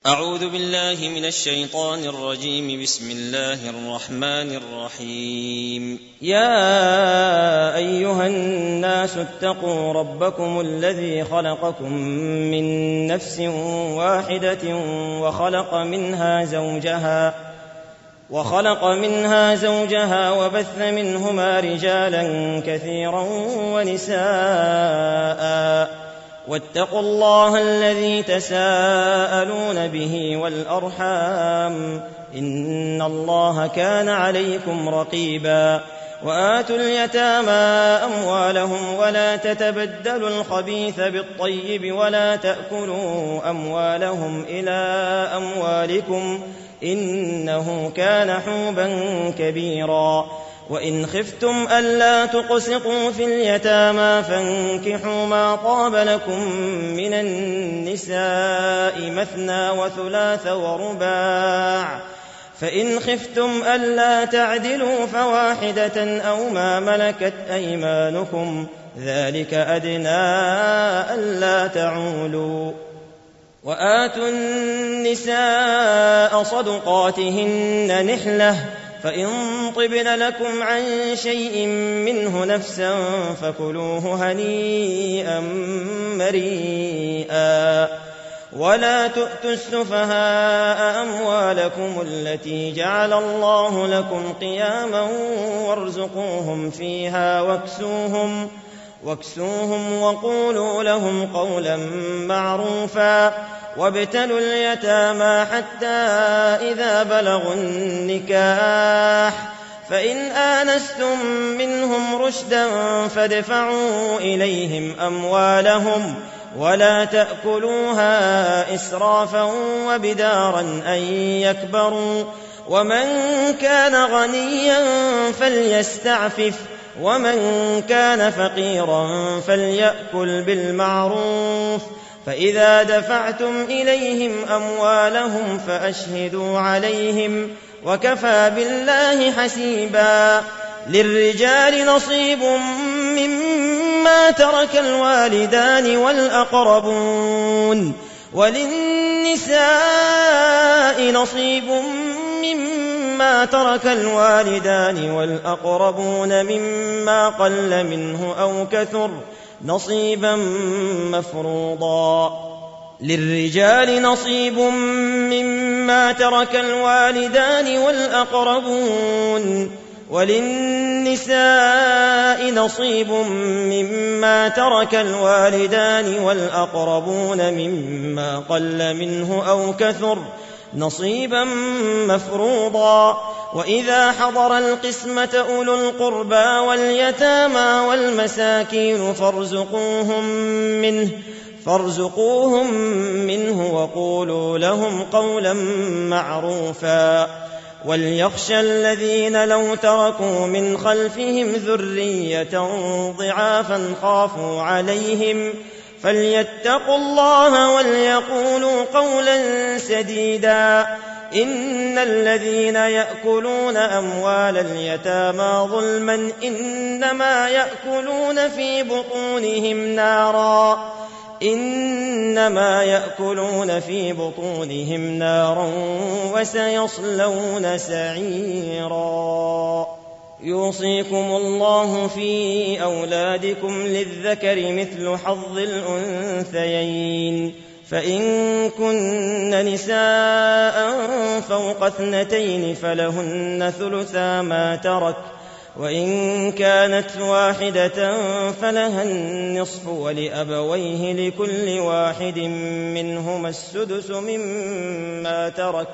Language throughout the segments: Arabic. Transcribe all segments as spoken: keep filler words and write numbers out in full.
أعوذ بالله من الشيطان الرجيم. بسم الله الرحمن الرحيم. يا أيها الناس اتقوا ربكم الذي خلقكم من نفس واحدة وخلق منها زوجها وخلق منها زوجها وبث منهما رجالا كثيرا ونساء واتقوا الله الذي تساءلون به والأرحام إن الله كان عليكم رقيبا. وآتوا اليتامى أموالهم ولا تتبدلوا الخبيث بالطيب ولا تأكلوا أموالهم إلى أموالكم إنه كان حوبا كبيرا. وإن خفتم ألا تقسطوا في اليتامى فانكحوا ما طاب لكم من النساء مثنى وثلاث ورباع، فإن خفتم ألا تعدلوا فواحدة أو ما ملكت أيمانكم ذلك أدنى ألا تعولوا. وآتوا النساء صدقاتهن نحلة، فإن طبن لكم عن شيء منه نفسا فكلوه هنيئا مريئا. ولا تؤتوا السفهاء أموالكم التي جعل الله لكم قياما وارزقوهم فيها واكسوهم, واكسوهم وقولوا لهم قولا معروفا. وابتلوا اليتامى حتى إذا بلغوا النكاح فإن آنستم منهم رشدا فادفعوا إليهم أموالهم ولا تأكلوها إسرافا وبدارا أن يكبروا. ومن كان غنيا فليستعفف ومن كان فقيرا فليأكل بالمعروف. فإذا دفعتم إليهم أموالهم فأشهدوا عليهم وكفى بالله حسيبا. للرجال نصيب مما ترك الوالدان والأقربون وللنساء نصيب مما ترك الوالدان والأقربون مما قل منه أو كثر نصيبا مفروضا. للرجال نصيب مما ترك الوالدان والأقربون وللنساء نصيب مما ترك الوالدان والأقربون مما قل منه أو كثر نصيبا مفروضا. وإذا حضر القسمة أولو القربى واليتامى والمساكين فارزقوهم منه, فارزقوهم منه وقولوا لهم قولا معروفا. وليخشى الذين لو تركوا من خلفهم ذرية ضعافا خافوا عليهم فليتقوا الله وليقولوا قولا سديدا. إن الذين يأكلون أموال اليتامى ظلما إنما يأكلون في بطونهم نارا إنما يأكلون في بطونهم نارا وسيصلون سعيرا. يوصيكم الله في أولادكم للذكر مثل حظ الأنثيين، فإن كن نساء فوق اثنتين فلهن ثلثا ما ترك، وإن كانت واحدة فلها النصف ولأبويه لكل واحد منهما السدس مما ترك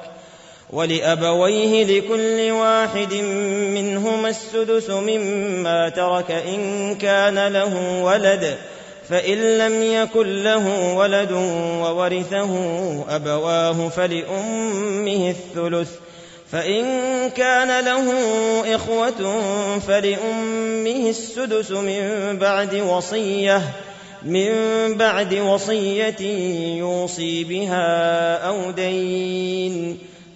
ولأبويه لكل واحد منهما السدس مما ترك إن كان له ولد، فإن لم يكن له ولد وورثه أبواه فلأمه الثلث، فإن كان له إخوة فلأمه السدس من بعد وصية من بعد وصية يوصي بها أو دين.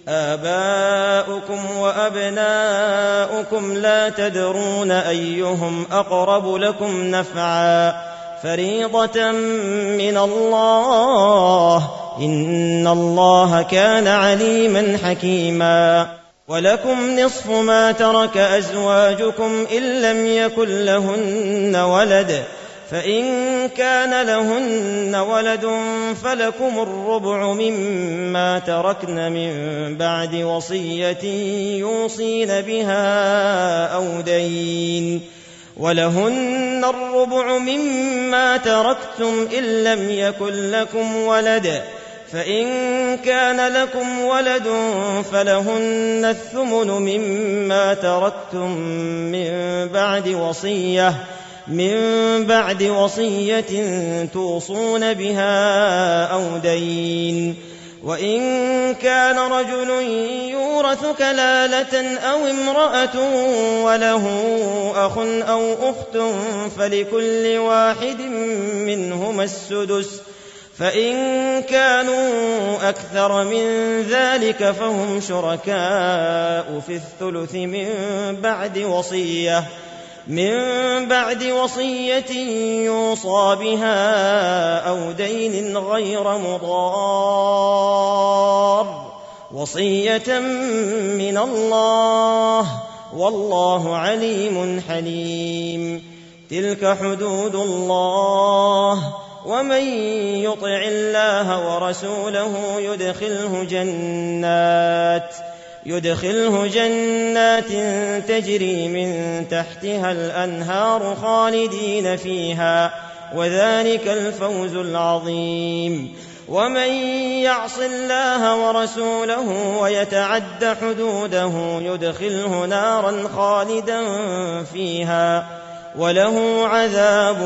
آباؤكم وأبناؤكم لا تدرون أيهم أقرب لكم نفعا فريضة من الله إن الله كان عليما حكيما. ولكم نصف ما ترك أزواجكم إن لم يكن لهن ولد، فإن كان لهن ولد فلكم الربع مما تركن من بعد وصية يوصين بها أو دين، ولهن الربع مما تركتم إن لم يكن لكم ولد، فإن كان لكم ولد فلهن الثمن مما تركتم من بعد وصية من بعد وصية توصون بها أو دين. وإن كان رجل يورث كلالة أو امرأة وله أخ أو أخت فلكل واحد منهما السدس، فإن كانوا أكثر من ذلك فهم شركاء في الثلث من بعد وصية من بعد وصية يوصى بها أو دين غير مضار، وصية من الله، والله عليم حليم. تلك حدود الله، ومن يطع الله ورسوله يدخله جنات يدخله جنات تجري من تحتها الأنهار خالدين فيها، وذلك الفوز العظيم. ومن يعص الله ورسوله ويتعد حدوده يدخله نارا خالدا فيها، وله عذاب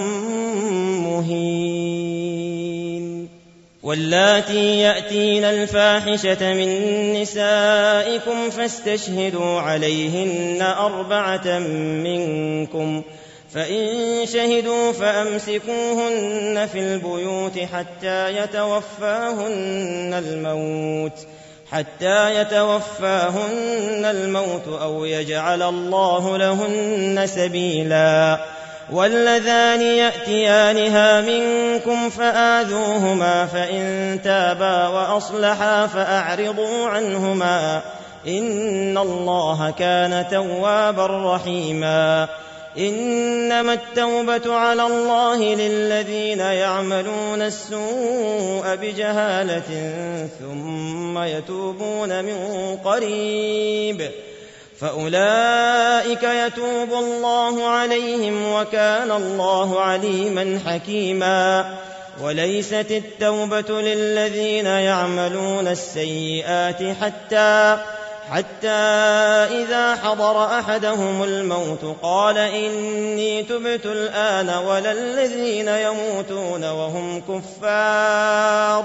مهين. واللاتي يأتين الفاحشة من نسائكم فاستشهدوا عليهن أربعة منكم، فإن شهدوا فأمسكوهن في البيوت حتى يتوفاهن الموت حتى يتوفاهن الموت أو يجعل الله لهن سبيلا. واللذان يأتيانها منكم فآذوهما، فإن تابا وأصلحا فأعرضوا عنهما، إن الله كان توابا رحيما. إنما التوبة على الله للذين يعملون السوء بجهالة ثم يتوبون من قريب فأولئك يتوب الله عليهم، وكان الله عليما حكيما. وليست التوبة للذين يعملون السيئات حتى حتى إذا حضر أحدهم الموت قال إني تبت الآن، ولا الذين يموتون وهم كفار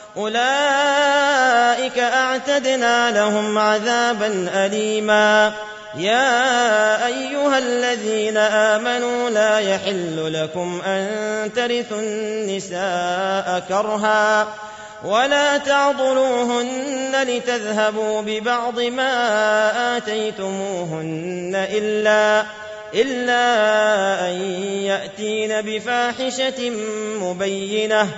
أولئك أعتدنا لهم عذابا أليما. يا أيها الذين آمنوا لا يحل لكم أن ترثوا النساء كرها ولا تعضلوهن لتذهبوا ببعض ما آتيتموهن إلا, إلا أن يأتين بفاحشة مبينة،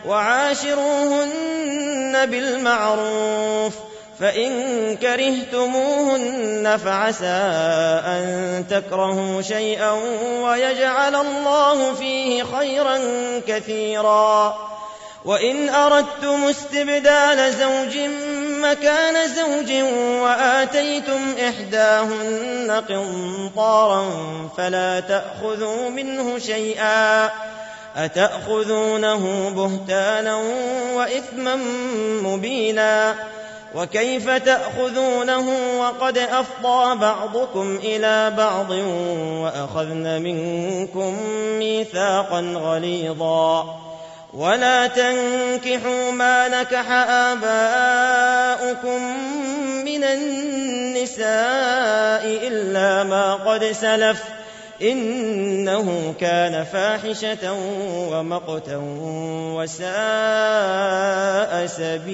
وعاشروهن بالمعروف، فإن كرهتموهن فعسى أن تكرهوا شيئا ويجعل الله فيه خيرا كثيرا. وإن أردتم استبدال زوج مكان زوج وآتيتم إحداهن قنطارا فلا تأخذوا منه شيئا، أتأخذونه بهتانا وإثما مبينا. وكيف تأخذونه وقد أفضى بعضكم إلى بعض وأخذن منكم ميثاقا غليظا. ولا تنكحوا ما نكح آباؤكم من النساء إلا ما قد سلف، إنه كان فاحشة ومقتا وساء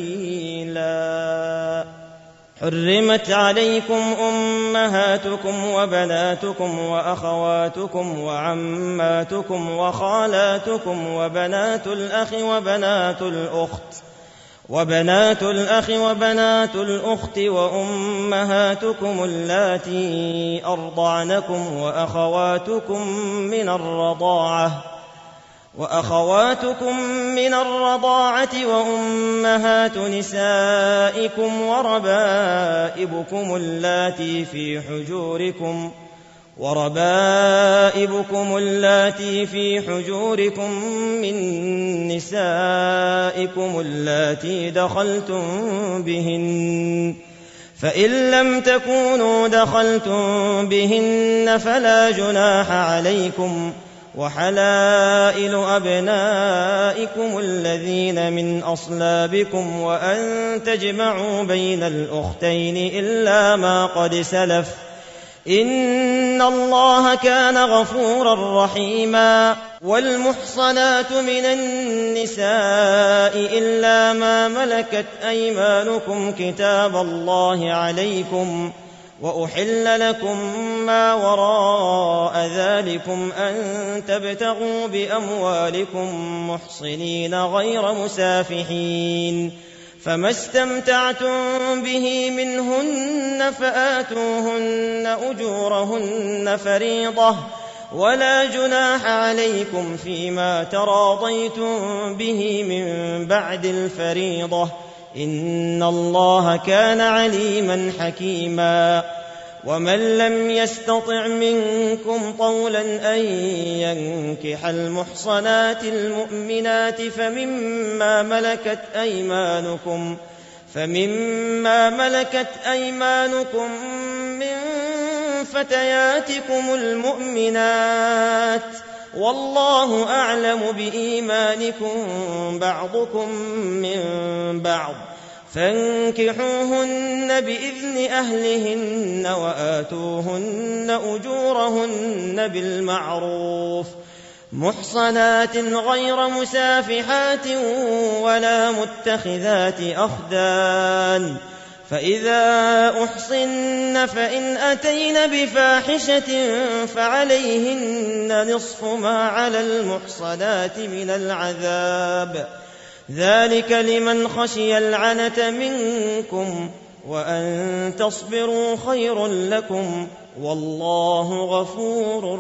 سبيلا. حرمت عليكم أمهاتكم وبناتكم وأخواتكم وعماتكم وخالاتكم وبنات الأخ وبنات الأخت وبنات الأخ وبنات الأخت وأمهاتكم اللاتي أرضعنكم وأخواتكم من الرضاعة وأخواتكم من الرضاعة وأمهات نسائكم وربائبكم اللاتي في حجوركم وربائبكم اللاتي في حجوركم من نسائكم اللاتي دخلتم بهن فإن لم تكونوا دخلتم بهن فلا جناح عليكم وحلائل أبنائكم الذين من أصلابكم وأن تجمعوا بين الأختين إلا ما قد سلف إن الله كان غفورا رحيما والمحصنات من النساء إلا ما ملكت أيمانكم كتاب الله عليكم وأحل لكم ما وراء ذلكم أن تبتغوا بأموالكم محصنين غير مسافحين فما استمتعتم به منهن فآتوهن أجورهن فريضة ولا جناح عليكم فيما تراضيتم به من بعد الفريضة إن الله كان عليما حكيما ومن لم يستطع منكم طولا أن ينكح المحصنات المؤمنات فمما ملكت أيمانكم فمما ملكت أيمانكم من فتياتكم المؤمنات والله أعلم بإيمانكم بعضكم من بعض فانكحوهن بإذن أهلهن وآتوهن أجورهن بالمعروف محصنات غير مسافحات ولا متخذات أخدان فإذا أحصن فإن أتين بفاحشة فعليهن نصف ما على المحصنات من العذاب ذلك لمن خشي العنة منكم وأن تصبروا خير لكم والله غفور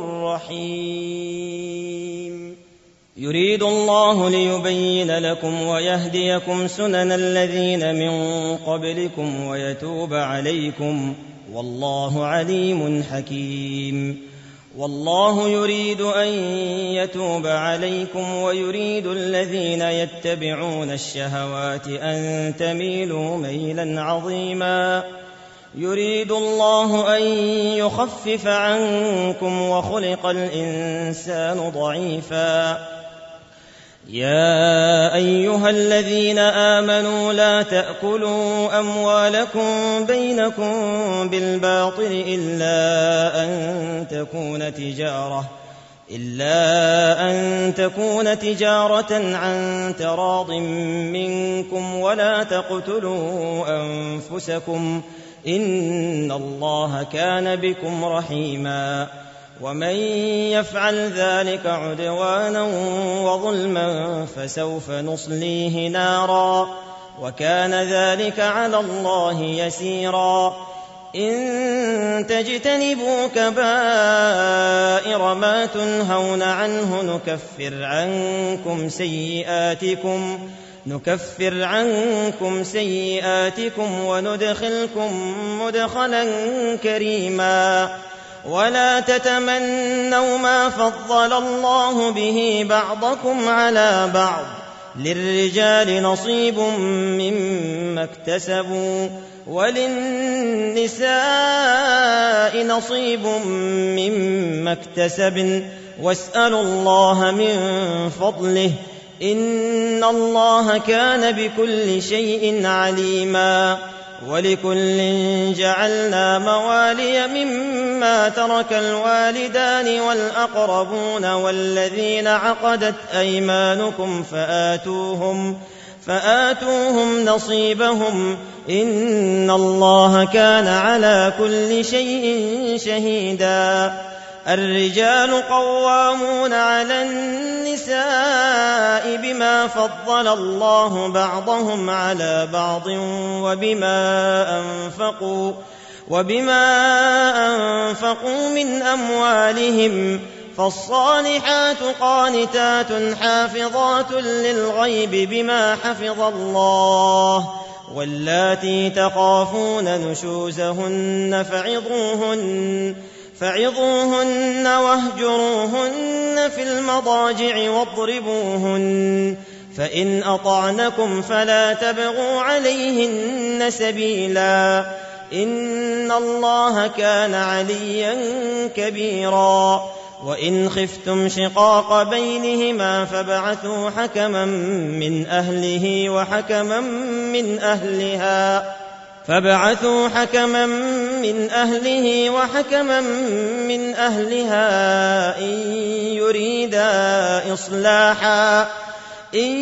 رحيم يريد الله ليبين لكم ويهديكم سنن الذين من قبلكم ويتوب عليكم والله عليم حكيم والله يريد أن يتوب عليكم ويريد الذين يتبعون الشهوات أن تميلوا ميلا عظيما يريد الله أن يخفف عنكم وخلق الإنسان ضعيفا يا أيها الذين آمنوا لا تأكلوا أموالكم بينكم بالباطل إلا أن تكون تجارة إلا أن تكون تجارة عن تراض منكم ولا تقتلوا أنفسكم إن الله كان بكم رحيما ومن يفعل ذلك عدوانا وظلما فسوف نصليه نارا وكان ذلك على الله يسيرا إن تجتنبوا كبائر ما تنهون عنه نكفر عنكم سيئاتكم نكفر عنكم سيئاتكم وندخلكم مدخلا كريما ولا تتمنوا ما فضل الله به بعضكم على بعض للرجال نصيب مما اكتسبوا وللنساء نصيب مما اكتسبن واسألوا الله من فضله إن الله كان بكل شيء عليما ولكل جعلنا موالي مما ترك الوالدان والأقربون والذين عقدت أيمانكم فآتوهم فآتوهم نصيبهم إن الله كان على كل شيء شهيدا الرجال قوامون على النساء بما فضل الله بعضهم على بعض وبما أنفقوا وبما أنفقوا من أموالهم، فالصالحات قانتات حافظات للغيب بما حفظ الله، واللاتي تخافون نشوزهن فعظوهن فعظوهن واهجروهن في المضاجع واضربوهن، فإن أطعنكم فلا تبغوا عليهن سبيلا، إن الله كان عليا كبيرا. وإن خفتم شقاق بينهما فابعثوا حكما من أهله وحكما من أهلها فابعثوا حكما من أهله وحكما من أهلها إن يريدا إصلاحا إن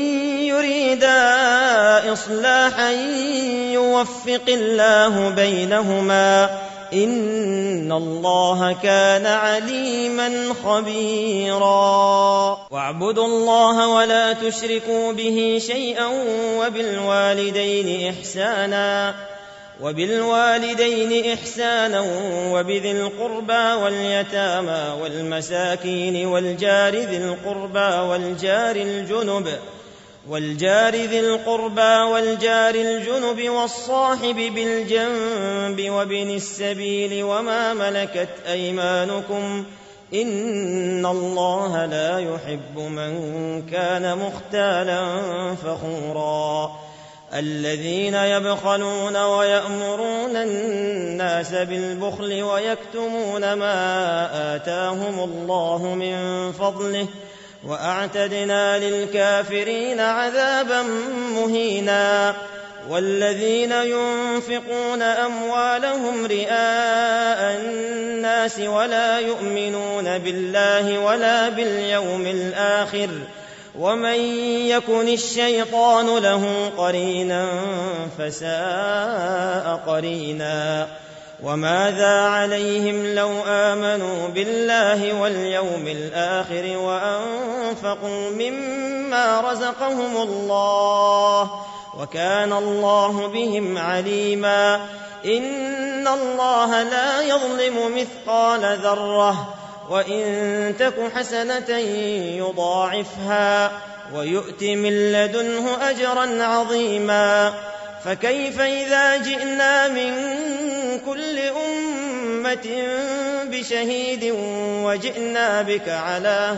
يريدا إصلاحا يوفق الله بينهما، إن الله كان عليما خبيرا. واعبدوا الله ولا تشركوا به شيئا وبالوالدين إحسانا وبالوالدين إحسانا وبذي القربى واليتامى والمساكين والجار ذي القربى والجار الجنب والجار ذي القربى والجار الجنب والصاحب بالجنب وابن السبيل وما ملكت أيمانكم، إن الله لا يحب من كان مختالا فخورا. الذين يبخلون ويأمرون الناس بالبخل ويكتمون ما آتاهم الله من فضله، وأعتدنا للكافرين عذابا مهينا. والذين ينفقون أموالهم رئاء الناس ولا يؤمنون بالله ولا باليوم الآخر، ومن يكن الشيطان له قرينا فساء قرينا. وماذا عليهم لو آمنوا بالله واليوم الآخر وأنفقوا مما رزقهم الله، وكان الله بهم عليما. إن الله لا يظلم مثقال ذرة، وإن تك حسنة يضاعفها ويؤت من لدنه أجرا عظيما. فكيف إذا جئنا من كل أمة بشهيد وجئنا بك على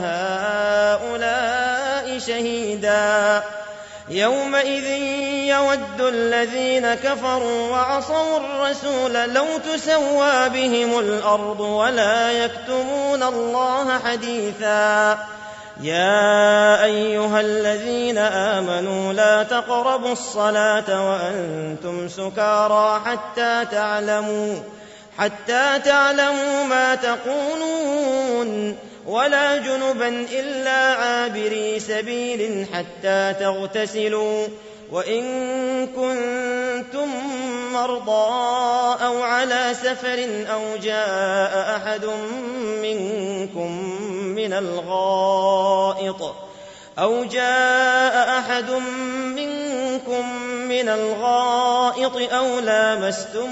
هؤلاء شهيدا، يومئذ يود الذين كفروا وعصوا الرسول لو تسوى بهم الأرض ولا يكتمون الله حديثا. يا أيها الذين آمنوا لا تقربوا الصلاة وأنتم سكارى حتى تعلموا حتى تعلموا ما تقولون، ولا جنبا إلا عابري سبيل حتى تغتسلوا، وإن كنتم مرضى أو على سفر أو جاء أحد منكم من الغائط أو جاء أحد منكم من الغائط أو لامستم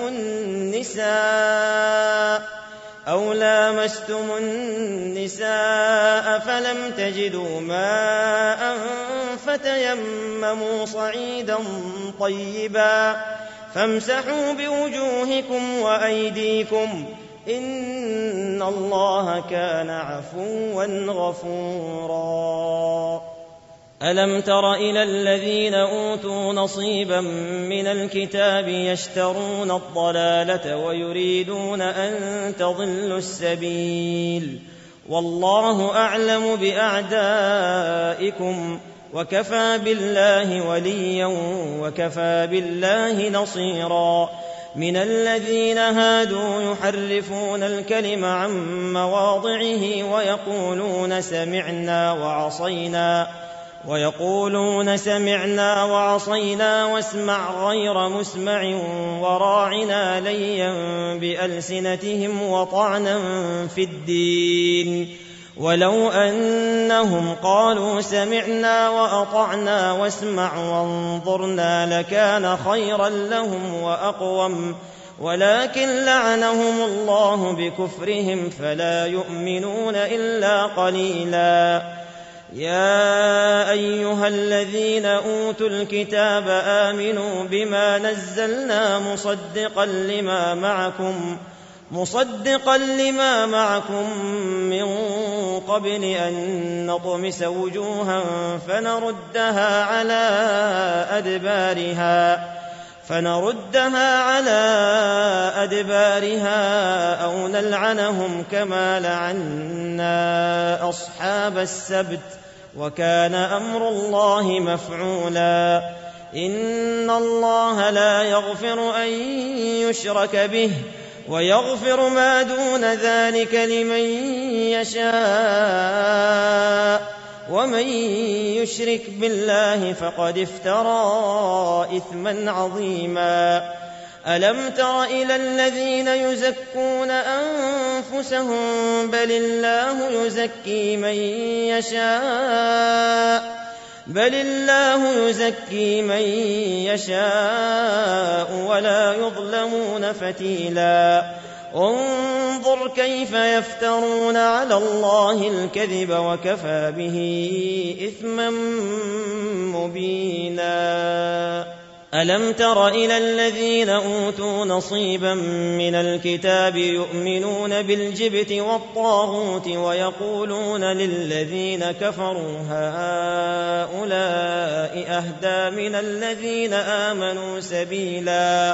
النساء أو لامستم النساء فلم تجدوا ماء فتيمموا صعيدا طيبا فامسحوا بوجوهكم وأيديكم، إن الله كان عفوا غفورا. ألم تر إلى الذين أوتوا نصيبا من الكتاب يشترون الضلالة ويريدون أن تضلوا السبيل، والله أعلم بأعدائكم، وكفى بالله وليا وكفى بالله نصيرا. من الذين هادوا يحرفون الكلم عن مواضعه ويقولون سمعنا وعصينا ويقولون سمعنا وعصينا واسمع غير مسمع وراعنا ليا بألسنتهم وطعنا في الدين ولو أنهم قالوا سمعنا وأطعنا واسمع وانظرنا لكان خيرا لهم وأقوم ولكن لعنهم الله بكفرهم فلا يؤمنون إلا قليلا. يا أيها الذين أوتوا الكتاب آمنوا بما نزلنا مصدقا لما معكم مصدقا لما معكم من قبل أن نطمس وجوها فنردها على أدبارها فنردها على أدبارها أو نلعنهم كما لعنا أصحاب السبت وكان أمر الله مفعولا. إن الله لا يغفر أن يشرك به ويغفر ما دون ذلك لمن يشاء ومن يشرك بالله فقد افترى إثما عظيما. ألم تر إلى الذين يزكون أنفسهم بل الله يزكي من يشاء بل الله يزكي من يشاء ولا يظلمون فتيلا. انظر كيف يفترون على الله الكذب وكفى به إثما مبينا. ألم تر إلى الذين أوتوا نصيبا من الكتاب يؤمنون بالجبت والطاغوت ويقولون للذين كفروا هؤلاء أهدى من الذين آمنوا سبيلا.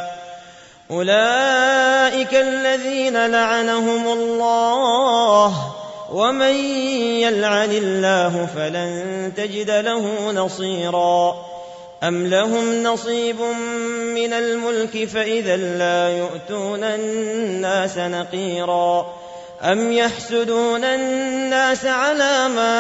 أولئك الذين لعنهم الله ومن يلعن الله فلن تجد له نصيرا. أم لهم نصيب من الملك فإذا لا يؤتون الناس نقيرا. أم يحسدون الناس على ما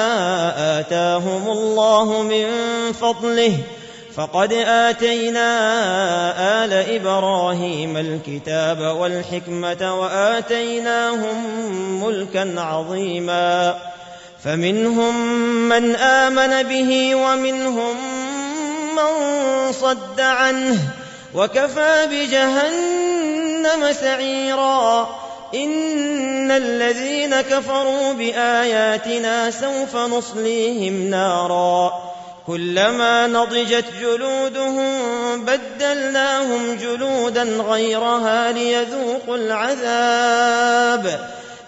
آتاهم الله من فضله فقد آتينا آل إبراهيم الكتاب والحكمة وآتيناهم ملكا عظيما. فمنهم من آمن به ومنهم من صد عنه وكفى بجهنم سعيرا. إن الذين كفروا بآياتنا سوف نصليهم نارا كلما نضجت جلودهم بدلناهم جلودا غيرها ليذوقوا العذاب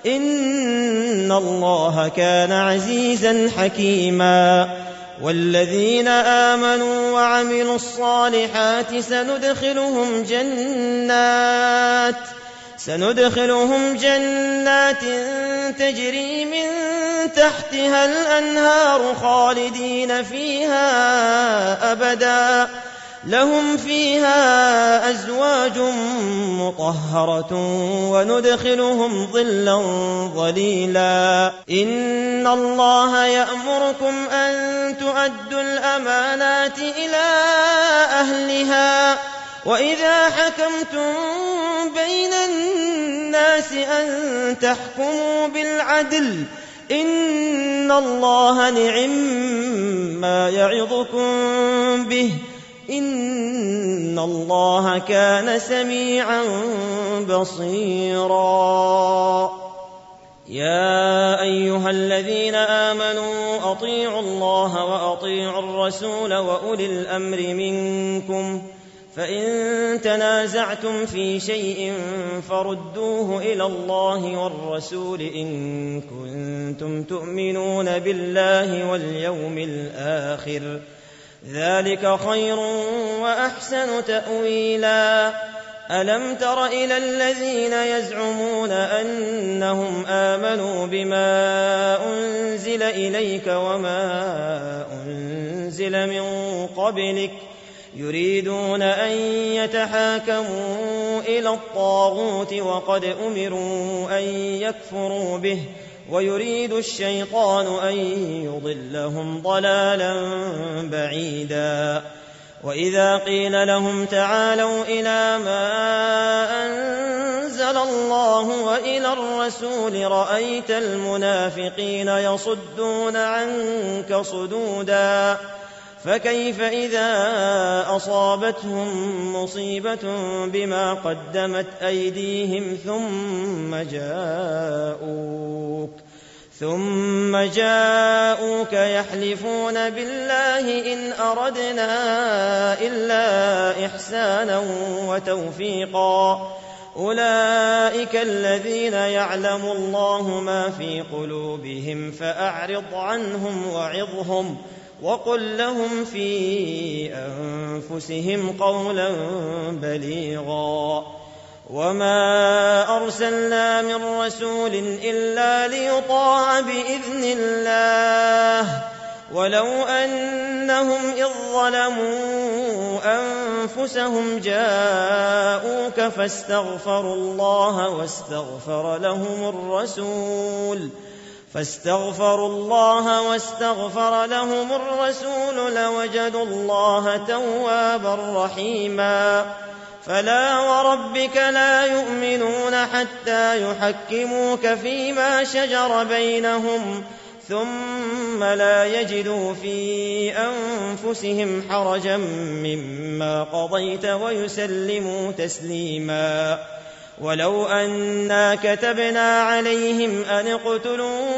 إن الله كان عزيزا حكيما. والذين آمنوا وعملوا الصالحات سندخلهم جنات سندخلهم جنات تجري من تحتها الأنهار خالدين فيها أبدا لهم فيها أزواج مطهرة وندخلهم ظلا ظليلا. إن الله يأمركم أن تؤدوا الأمانات إلى أهلها وإذا حكمتم بين الناس أن تحكموا بالعدل إن الله نعم ما يعظكم به إن الله كان سميعا بصيرا. يا أيها الذين آمنوا أطيعوا الله وأطيعوا الرسول وأولي الأمر منكم فإن تنازعتم في شيء فردوه إلى الله والرسول إن كنتم تؤمنون بالله واليوم الآخر ذلك خير وأحسن تأويلا. ألم تر إلى الذين يزعمون أنهم آمنوا بما أنزل إليك وما أنزل من قبلك يريدون أن يتحاكموا إلى الطاغوت وقد أمروا أن يكفروا به ويريد الشيطان أن يضلهم ضلالا بعيدا. وإذا قيل لهم تعالوا إلى ما أنزل الله وإلى الرسول رأيت المنافقين يصدون عنك صدودا. فكيف إذا أصابتهم مصيبة بما قدمت أيديهم ثم جاءوك ثم جاءوك يحلفون بالله إن أردنا إلا إحسانا وتوفيقا. أولئك الذين يعلم الله ما في قلوبهم فأعرض عنهم وعظهم وقل لهم في أنفسهم قولا بليغا. وما أرسلنا من رسول إلا ليطاع بإذن الله ولو أنهم إذ ظلموا أنفسهم جاءوك فاستغفروا الله واستغفر لهم الرسول فاستغفروا الله واستغفر لهم الرسول لوجدوا الله توابا رحيما. فلا وربك لا يؤمنون حتى يحكموك فيما شجر بينهم ثم لا يجدوا في أنفسهم حرجا مما قضيت ويسلموا تسليما. ولو أنا كتبنا عليهم أن اقتلوا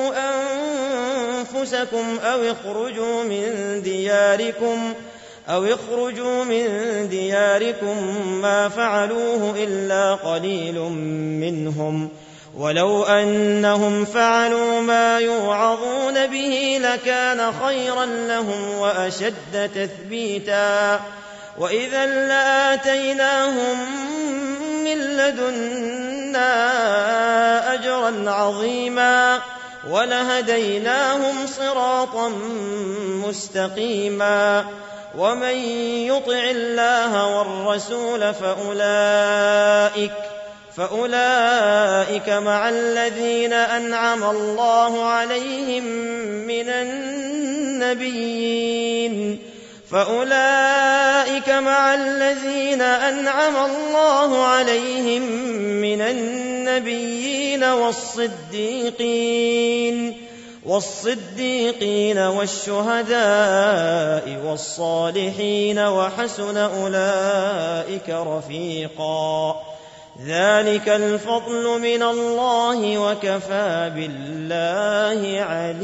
أنفسكم أو اخرجوا من دياركم أو اخرجوا من دياركم ما فعلوه إلا قليل منهم ولو أنهم فعلوا ما يوعظون به لكان خيرا لهم وأشد تثبيتا. وإذا لآتيناهم من لدنا أجرا عظيما ولهديناهم صراطا مستقيما. ومن يطع الله والرسول فأولئك فأولئك مع الذين أنعم الله عليهم من النبيين فأولئك مع الذين أنعم الله عليهم من النبيين والصديقين والصديقين والشهداء والصالحين وحسن أولئك رفيقا. ذلك الفضل من الله وكفى بالله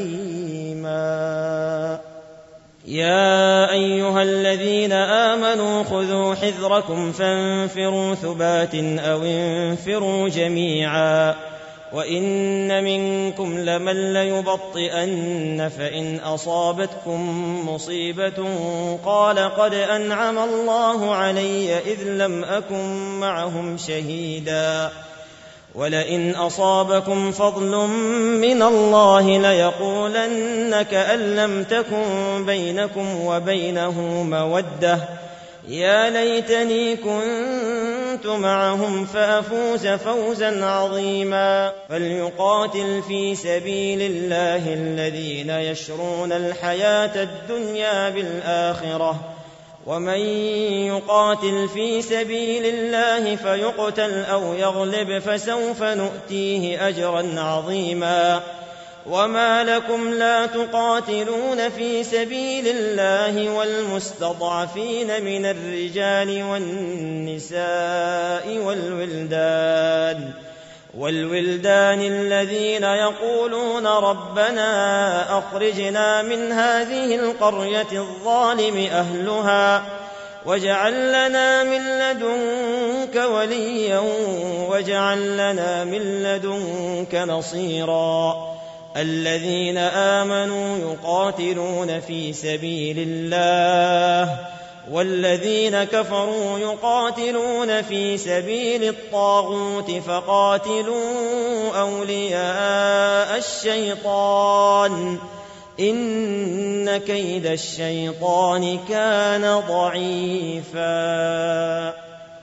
عليما. يا أيها الذين آمنوا خذوا حذركم فانفروا ثبات أو انفروا جميعا. وإن منكم لمن ليبطئن فإن أصابتكم مصيبة قال قد أنعم الله علي إذ لم أكن معهم شهيدا. ولئن أصابكم فضل من الله ليقولن كأن لم تكن بينكم وبينه مودة يا ليتني كنت معهم فأفوز فوزا عظيما. فليقاتل في سبيل الله الذين يشرون الحياة الدنيا بالآخرة ومن يقاتل في سبيل الله فيقتل أو يغلب فسوف نؤتيه أجرا عظيما. وما لكم لا تقاتلون في سبيل الله والمستضعفين من الرجال والنساء والولدان والولدان الذين يقولون ربنا أخرجنا من هذه القرية الظالم أهلها واجعل لنا من لدنك وليا واجعل لنا من لدنك نصيرا. الذين آمنوا يقاتلون في سبيل الله والذين كفروا يقاتلون في سبيل الطاغوت فقاتلوا أولياء الشيطان إن كيد الشيطان كان ضعيفا.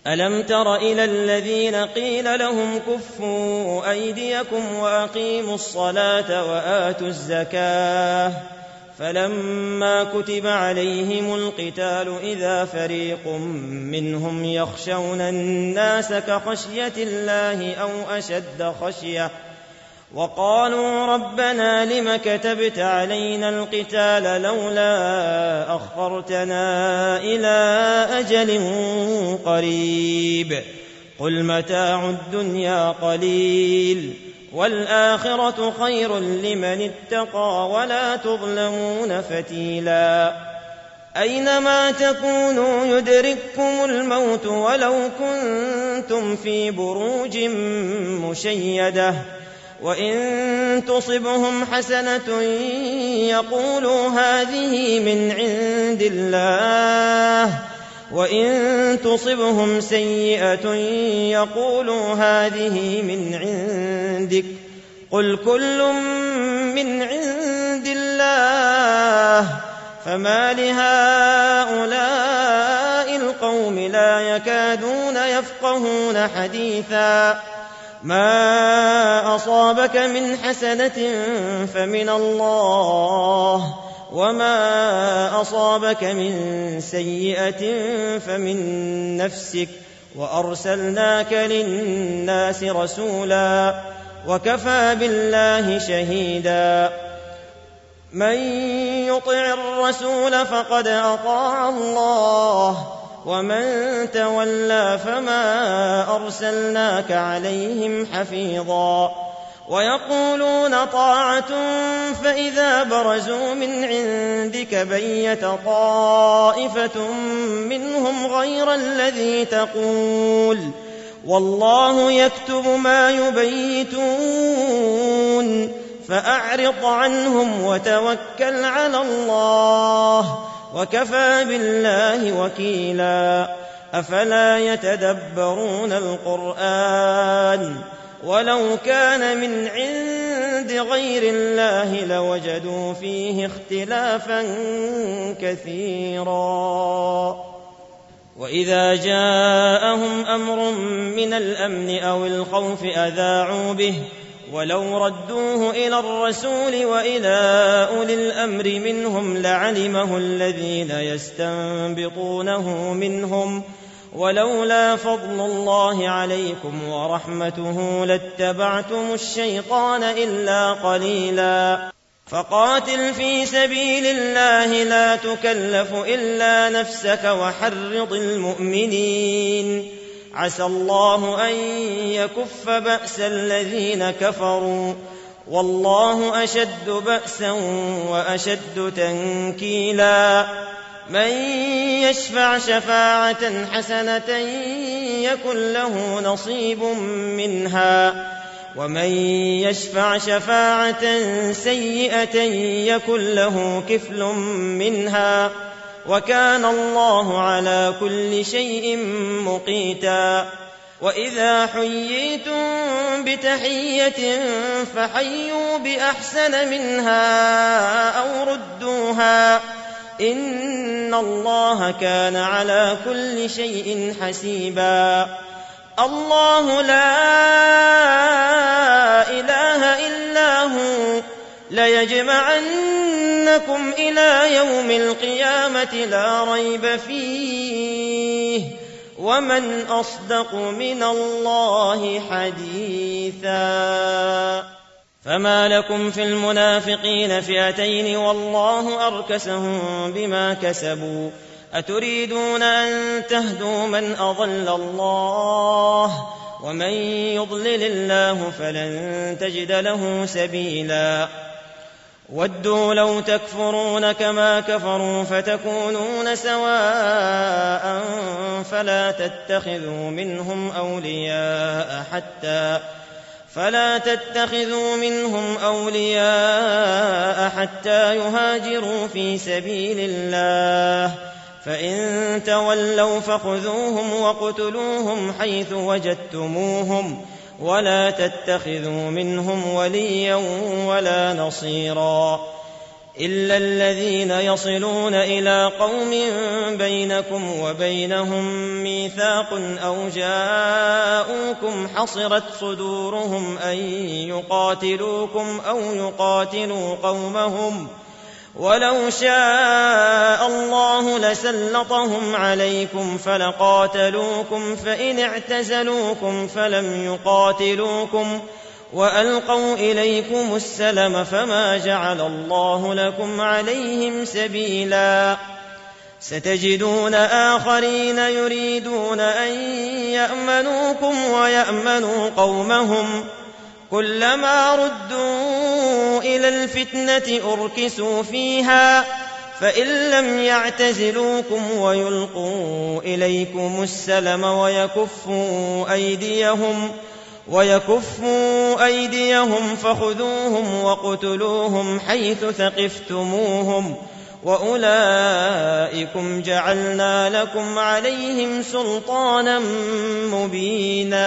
ألم تر إلى الذين قيل لهم كفوا أيديكم وأقيموا الصلاة وآتوا الزكاة فلما كتب عليهم القتال إذا فريق منهم يخشون الناس كخشية الله أو أشد خشية وقالوا ربنا لم كتبت علينا القتال لولا أخرتنا إلى أجل قريب قل متاع الدنيا قليل والآخرة خير لمن اتقى ولا تظلمون فتيلا أينما تكونوا يدرككم الموت ولو كنتم في بروج مشيدة وإن تصبهم حسنة يقولوا هذه من عند الله وإن تصبهم سيئة يقولوا هذه من عندك قل كل من عند الله فما لهؤلاء القوم لا يكادون يفقهون حديثا ما أصابك من حسنة فمن الله وما أصابك من سيئة فمن نفسك وأرسلناك للناس رسولا وكفى بالله شهيدا من يطع الرسول فقد أطاع الله ومن تولى فما أرسلناك عليهم حفيظا ويقولون طاعة فإذا برزوا من عندك بيت طائفة منهم غير الذي تقول والله يكتب ما يبيتون فأعرض عنهم وتوكل على الله وكفى بالله وكيلا أفلا يتدبرون القرآن ولو كان من عند غير الله لوجدوا فيه اختلافا كثيرا وإذا جاءهم أمر من الأمن أو الخوف أذاعوا به ولو ردوه إلى الرسول وإلى أولي الأمر منهم لعلمه الذين يستنبطونه منهم ولولا فضل الله عليكم ورحمته لاتبعتم الشيطان إلا قليلا فقاتل في سبيل الله لا تكلف إلا نفسك وحرض المؤمنين عسى الله أن يكف بأس الذين كفروا والله أشد بأسا وأشد تنكيلا من يشفع شفاعة حسنة يكن له نصيب منها ومن يشفع شفاعة سيئة يكن له كفل منها وكان الله على كل شيء مقيتا وإذا حييتم بتحية فحيوا بأحسن منها أو ردوها إن الله كان على كل شيء حسيبا الله لا إله إلا هو ليجمعنكم إلى يوم القيامة لا ريب فيه ومن أصدق من الله حديثا فما لكم في المنافقين فئتين والله أركسهم بما كسبوا أتريدون أن تهدوا من أضل الله ومن يضلل الله فلن تجد له سبيلا ودوا لو تكفرون كما كفروا فتكونون سواء فلا تتخذوا منهم أولياء حتى فلا تتخذوا منهم أولياء حتى يهاجروا في سبيل الله فإن تولوا فخذوهم وقتلوهم حيث وجدتموهم ولا تتخذوا منهم وليا ولا نصيرا إلا الذين يصلون إلى قوم بينكم وبينهم ميثاق أو جاءوكم حصرت صدورهم أن يقاتلوكم أو يقاتلوا قومهم ولو شاء الله لسلطهم عليكم فلقاتلوكم فإن اعتزلوكم فلم يقاتلوكم وألقوا إليكم السلم فما جعل الله لكم عليهم سبيلا ستجدون آخرين يريدون أن يأمنوكم ويأمنوا قومهم كلما ردوا إلى الفتنة أركسوا فيها فإن لم يعتزلوكم ويلقوا إليكم السلم ويكفوا أيديهم ويكفوا أيديهم فخذوهم وقتلوهم حيث ثقفتموهم وأولئكم جعلنا لكم عليهم سلطانا مبينا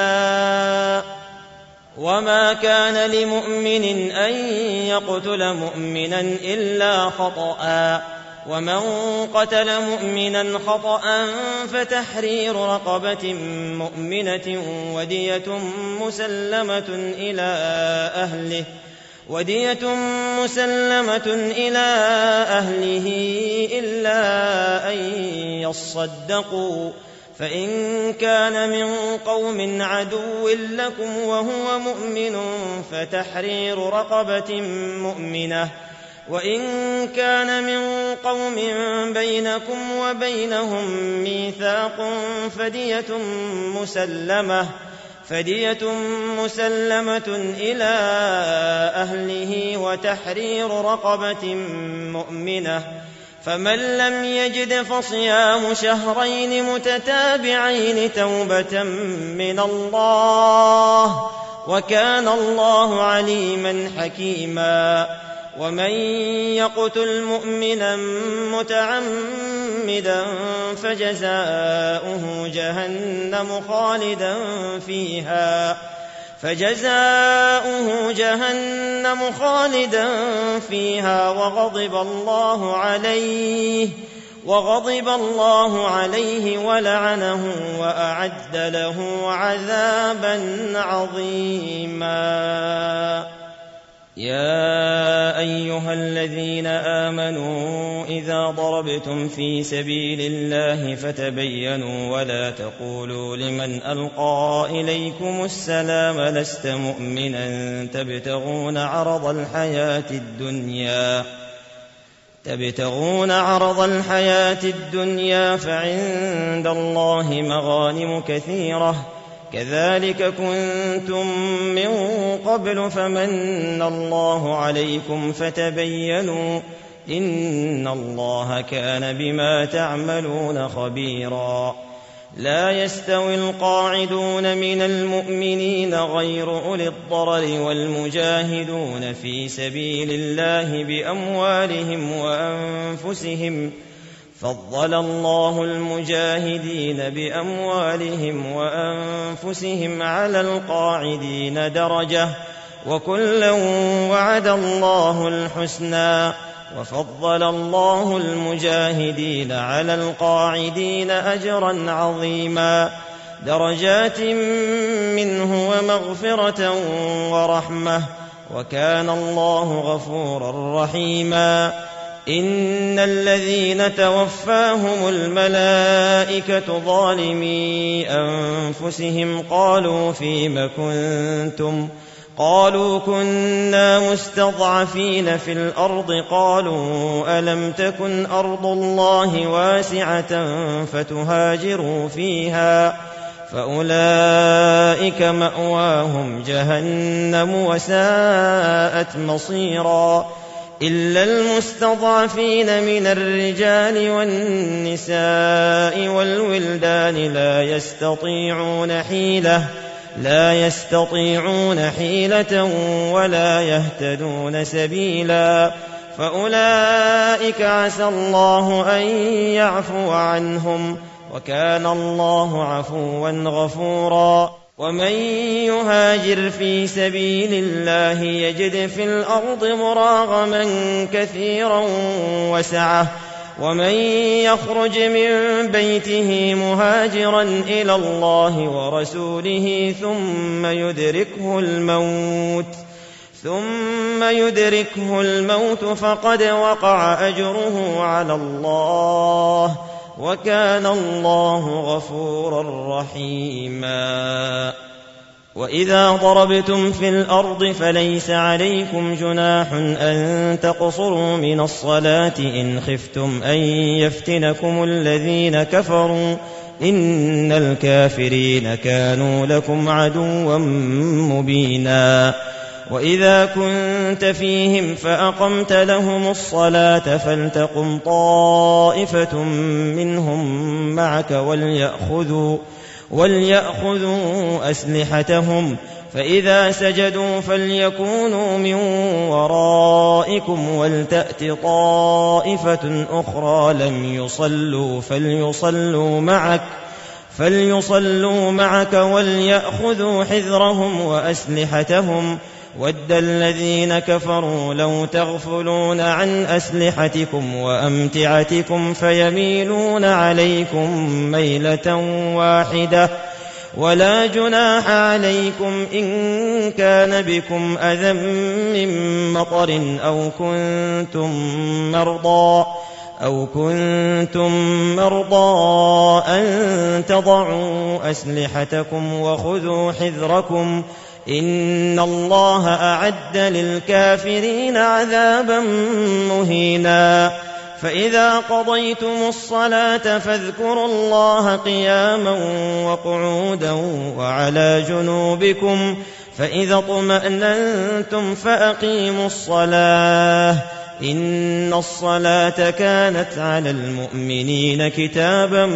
وما كان لمؤمن أن يقتل مؤمنا إلا خطأ ومن قتل مؤمنا خطأ فتحرير رقبة مؤمنة ودية مسلمة إلى أهله ودية مسلمة إلى أهله إلا أن يصدقوا فإن كان من قوم عدو لكم وهو مؤمن فتحرير رقبة مؤمنة وإن كان من قوم بينكم وبينهم ميثاق فدية مسلمة فدية مسلمة إلى أهله وتحرير رقبة مؤمنة فمن لم يجد فصيام شهرين متتابعين توبة من الله وكان الله عليما حكيما ومن يقتل مؤمنا متعمدا فجزاؤه جهنم خالدا فيها فجزاؤه جهنم خالدا فيها وغضب الله عليه وغضب الله عليه ولعنه وأعد له عذابا عظيما يا أيها الذين آمنوا إذا ضربتم في سبيل الله فتبينوا ولا تقولوا لمن ألقى إليكم السلام لست مؤمنا تبتغون عرض الحياة الدنيا تبتغون عرض الحياة الدنيا فعند الله مغانم كثيرة كذلك كنتم من قبل فمن الله عليكم فتبينوا إن الله كان بما تعملون خبيرا لا يستوي القاعدون من المؤمنين غير أولي الضرر والمجاهدون في سبيل الله بأموالهم وأنفسهم فضل الله المجاهدين بأموالهم وأنفسهم على القاعدين درجة وكلا وعد الله الحسنى وفضل الله المجاهدين على القاعدين أجرا عظيما درجات منه ومغفرة ورحمة وكان الله غفورا رحيما إن الذين توفاهم الملائكة ظالمي أنفسهم قالوا فيم كنتم قالوا كنا مستضعفين في الأرض قالوا ألم تكن أرض الله واسعة فتهاجروا فيها فأولئك مأواهم جهنم وساءت مصيرا إلا المستضعفين من الرجال والنساء والولدان لا يستطيعون حيلة لا يستطيعون حيلة ولا يهتدون سبيلا فأولئك عسى الله أن يعفو عنهم وكان الله عفوا غفورا ومن يهاجر في سبيل الله يجد في الأرض مراغما كثيرا وسعة ومن يخرج من بيته مهاجرا إلى الله ورسوله ثم يدركه الموت ثم يدركه الموت فقد وقع أجره على الله وكان الله غفورا رحيما. وإذا ضربتم في الأرض فليس عليكم جناح أن تقصروا من الصلاة إن خفتم أن يفتنكم الذين كفروا إن الكافرين كانوا لكم عدوا مبينا. وإذا كنت فيهم فأقمت لهم الصلاة فلتقم طائفة منهم معك وليأخذوا, وليأخذوا أسلحتهم فإذا سجدوا فليكونوا من ورائكم ولتأت طائفة أخرى لم يصلوا فليصلوا معك فليصلوا معك وليأخذوا حذرهم وأسلحتهم ود الذين كفروا لو تغفلون عن أسلحتكم وأمتعتكم فيميلون عليكم ميلة واحدة ولا جناح عليكم إن كان بكم أذى من مطر أو كنتم مرضى أو كنتم مرضى أن تضعوا أسلحتكم وخذوا حذركم إن الله أعد للكافرين عذابا مهينا. فإذا قضيتم الصلاة فاذكروا الله قياما وقعودا وعلى جنوبكم فإذا اطمأننتم فأقيموا الصلاة إن الصلاة كانت على المؤمنين كتابا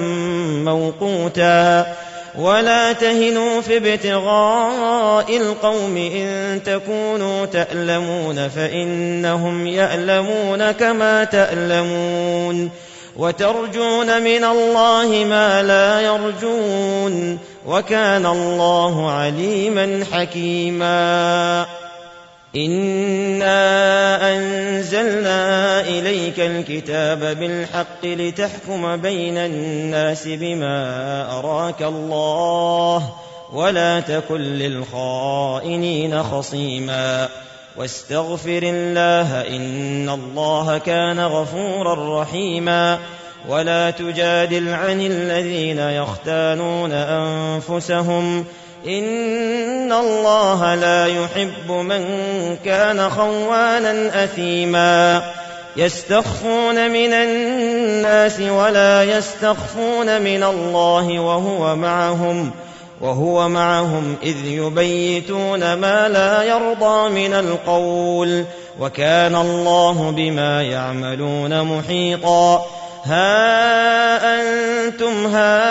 موقوتا. ولا تهنوا في ابتغاء القوم إن تكونوا تألمون فإنهم يألمون كما تألمون وترجون من الله ما لا يرجون وكان الله عليما حكيما. إنا أنزلنا إليك الكتاب بالحق لتحكم بين الناس بما أراك الله ولا تكن للخائنين خصيما واستغفر الله إن الله كان غفورا رحيما. ولا تجادل عن الذين يختانون أنفسهم إن الله لا يحب من كان خوانا أثيما. يستخفون من الناس ولا يستخفون من الله وهو معهم وهو معهم إذ يبيتون ما لا يرضى من القول وكان الله بما يعملون محيطا. ها أنتم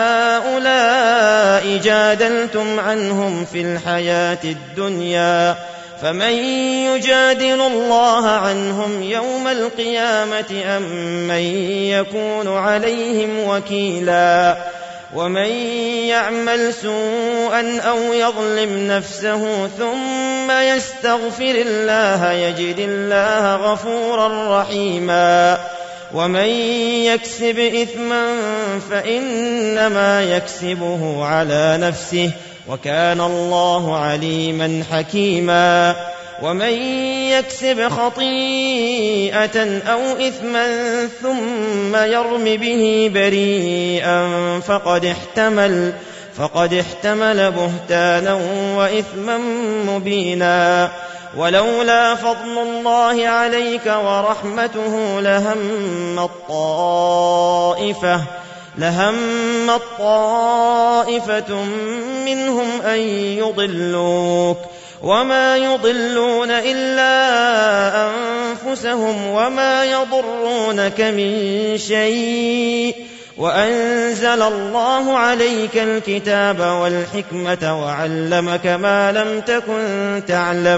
هؤلاء جادلتم عنهم في الحياة الدنيا فمن يجادل الله عنهم يوم القيامة أم من يكون عليهم وكيلا. ومن يعمل سوءا أو يظلم نفسه ثم يستغفر الله يجد الله غفورا رحيما. ومن يكسب إثما فإنما يكسبه على نفسه وكان الله عليما حكيما. ومن يكسب خطيئة أو إثما ثم يرم به بريئا فقد احتمل فقد احتمل بهتانا وإثما مبينا. ولولا فضل الله عليك ورحمته لهم الطائفة لهم الطائفة منهم أن يضلوك وما يضلون إلا أنفسهم وما يضرونك من شيء وأنزل الله عليك الكتاب والحكمة وعلمك ما لم تكن تعلم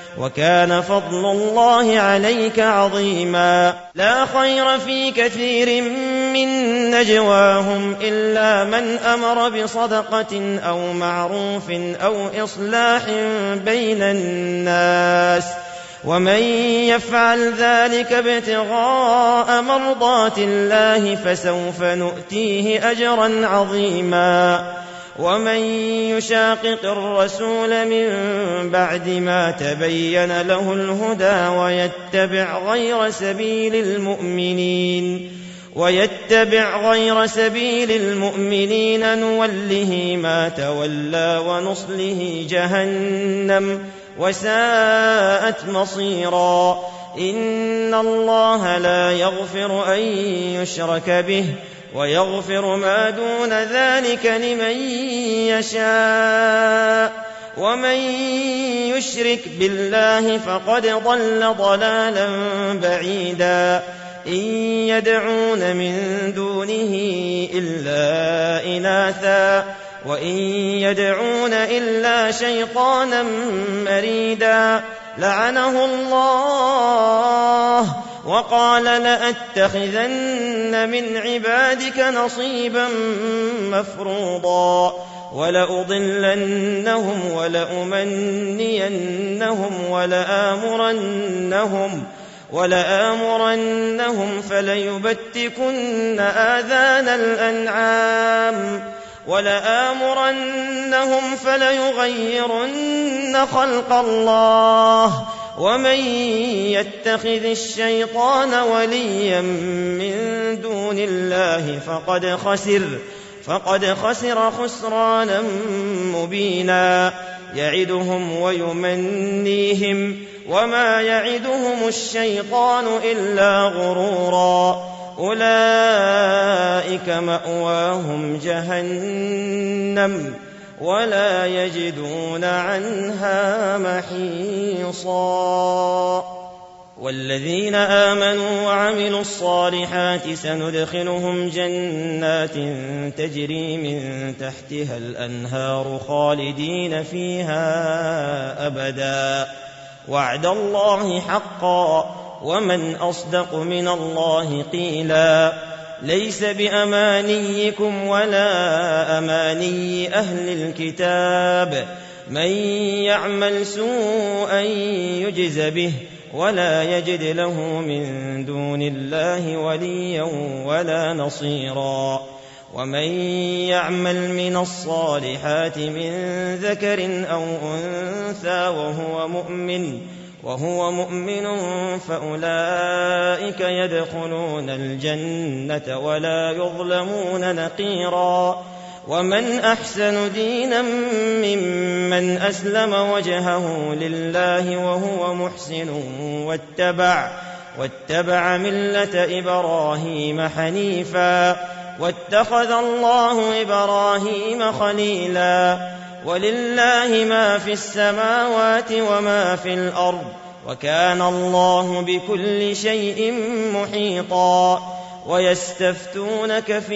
وكان فضل الله عليك عظيما. لا خير في كثير من نجواهم إلا من أمر بصدقة أو معروف أو إصلاح بين الناس، ومن يفعل ذلك ابتغاء مرضات الله فسوف نؤتيه أجرا عظيما. ومن يشاقق الرسول من بعد ما تبين له الهدى ويتبع غير سبيل المؤمنين ويتبع غير سبيل المؤمنين نوله ما تولى ونصله جهنم وساءت مصيرا. إن الله لا يغفر أن يشرك به ويغفر ما دون ذلك لمن يشاء، ومن يشرك بالله فقد ضل ضلالا بعيدا. إن يدعون من دونه إلا إناثا وإن يدعون إلا شيطانا مريدا لعنه الله وقال لأتخذن من عبادك نصيبا مفروضا ولأضلنهم ولأمنينهم ولآمرنهم ولآمرنهم فليبتكن آذان الأنعام ولآمرنهم فليغيرن خلق الله. ومن يتخذ الشيطان وليا من دون الله فقد خسر فقد خسر خسرانا مبينا. يعدهم ويمنيهم وما يعدهم الشيطان إلا غرورا. أولئك مأواهم جهنم ولا يجدون عنها محيصا. والذين آمنوا وعملوا الصالحات سندخلهم جنات تجري من تحتها الأنهار خالدين فيها أبدا وعد الله حقا ومن أصدق من الله قيلا. ليس بأمانيكم ولا أماني أهل الكتاب من يعمل سوءا يجز به ولا يجد له من دون الله وليا ولا نصيرا. ومن يعمل من الصالحات من ذكر أو أنثى وهو مؤمن وهو مؤمن فأولئك يدخلون الجنة ولا يظلمون نقيرا. ومن أحسن دينا ممن أسلم وجهه لله وهو محسن واتبع, واتبع ملة إبراهيم حنيفا واتخذ الله إبراهيم خليلا. ولله ما في السماوات وما في الأرض وكان الله بكل شيء محيطا. ويستفتونك في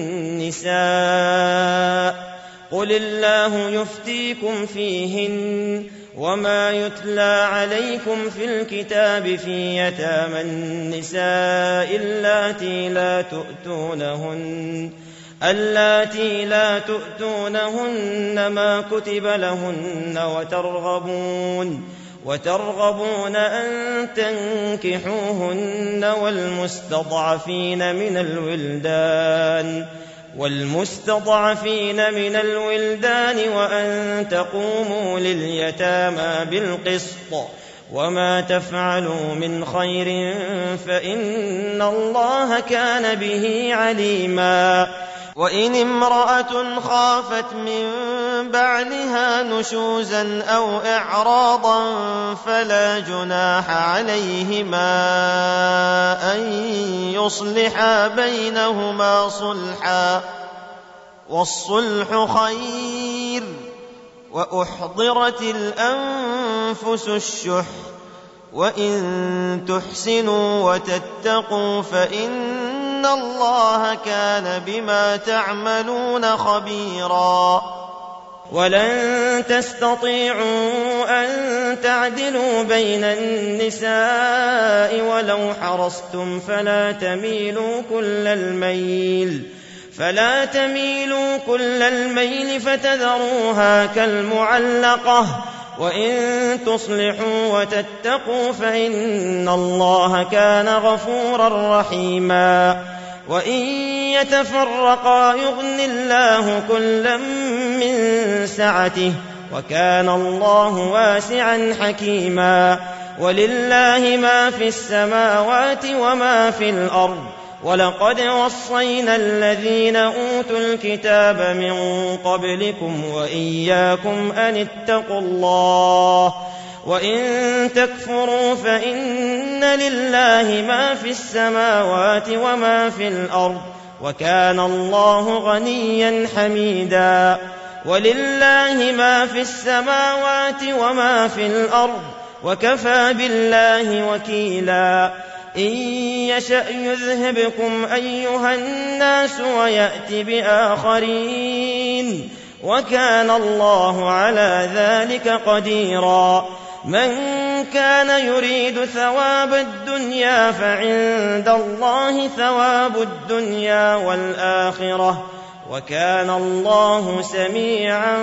النساء قل الله يفتيكم فيهن وما يتلى عليكم في الكتاب في يتامى النساء اللاتي لا تؤتونهن اللاتي لا تؤتونهن ما كتب لهن وترغبون وترغبون أن تنكحوهن والمستضعفين من الولدان والمستضعفين من الولدان وأن تقوموا لليتامى بالقسط وما تفعلوا من خير فإن الله كان به عليما. وإن امرأة خافت من بعلها نشوزا أو إعراضا فلا جناح عليهما أن يصلحا بينهما صلحا والصلح خير وأحضرت الأنفس الشح وإن تحسنوا وتتقوا فإن الله كان بما تعملون خبيرا. ولن تستطيعوا أن تعدلوا بين النساء ولو حرصتم فلا تميلوا كل الميل فلا تميلوا كل الميل فتذروها كالمعلقة وإن تصلحوا وتتقوا فإن الله كان غفورا رحيما وإن يتفرقا يغن الله كلا من سعته وكان الله واسعا حكيما ولله ما في السماوات وما في الأرض ولقد وصينا الذين أوتوا الكتاب من قبلكم وإياكم أن اتقوا الله وإن تكفروا فإن لله ما في السماوات وما في الأرض وكان الله غنيا حميدا ولله ما في السماوات وما في الأرض وكفى بالله وكيلا إن يشأ يذهبكم أيها الناس ويأت بآخرين وكان الله على ذلك قديرا من كان يريد ثواب الدنيا فعند الله ثواب الدنيا والآخرة وكان الله سميعا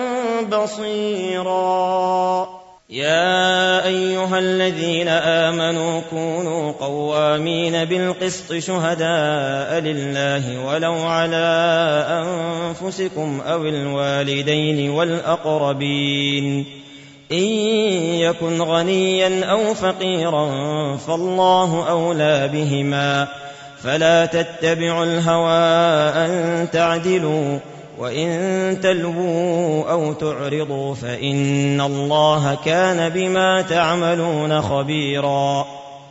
بصيرا يا أيها الذين آمنوا كونوا قوامين بالقسط شهداء لله ولو على أنفسكم أو الوالدين والأقربين إن يكن غنيا أو فقيرا فالله أولى بهما فلا تتبعوا الهوى أن تعدلوا وإن تلووا أو تعرضوا فإن الله كان بما تعملون خبيرا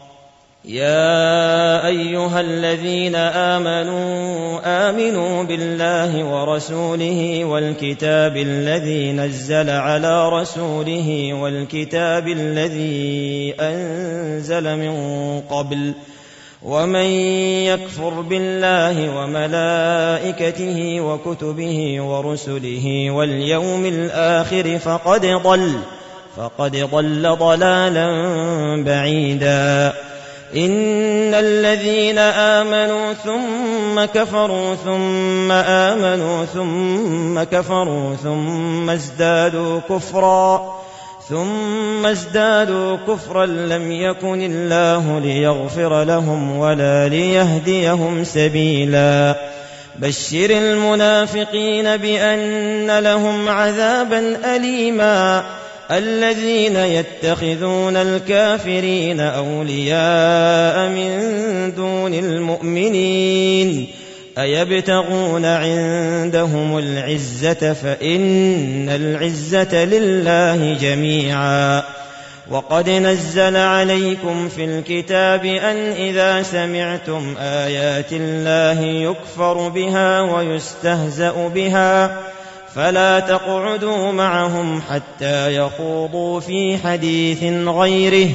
يا أيها الذين آمنوا آمنوا بالله ورسوله والكتاب الذي نزل على رسوله والكتاب الذي أنزل من قبل ومن يكفر بالله وملائكته وكتبه ورسله واليوم الآخر فقد ضل فقد ضل ضلالا بعيدا إن الذين آمنوا ثم كفروا ثم آمنوا ثم كفروا ثم ازدادوا كفرا ثم ازدادوا كفرا لم يكن الله ليغفر لهم ولا ليهديهم سبيلا بشر المنافقين بأن لهم عذابا أليما الذين يتخذون الكافرين أولياء من دون المؤمنين أيبتغون عندهم العزة فإن العزة لله جميعا وقد نزل عليكم في الكتاب أن إذا سمعتم آيات الله يكفر بها ويستهزأ بها فلا تقعدوا معهم حتى يخوضوا في حديث غيره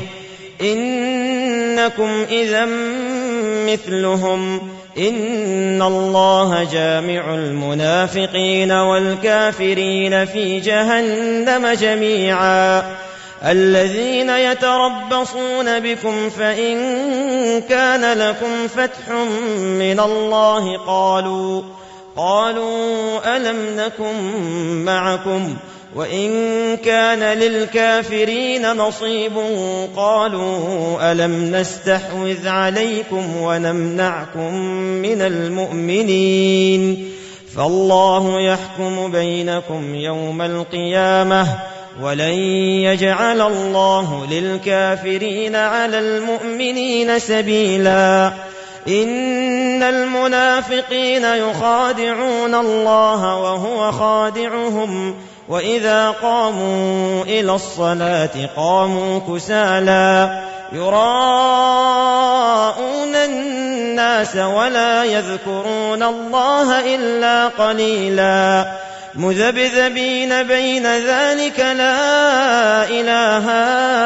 إنكم إذا مثلهم إن الله جامع المنافقين والكافرين في جهنم جميعا الذين يتربصون بكم فإن كان لكم فتح من الله قالوا قالوا ألم نكن معكم وإن كان للكافرين نصيب قالوا ألم نستحوذ عليكم ونمنعكم من المؤمنين فالله يحكم بينكم يوم القيامة ولن يجعل الله للكافرين على المؤمنين سبيلا إن المنافقين يخادعون الله وهو خادعهم وإذا قاموا إلى الصلاة قاموا كسالى يراءون الناس ولا يذكرون الله إلا قليلا مذبذبين بين ذلك لا إله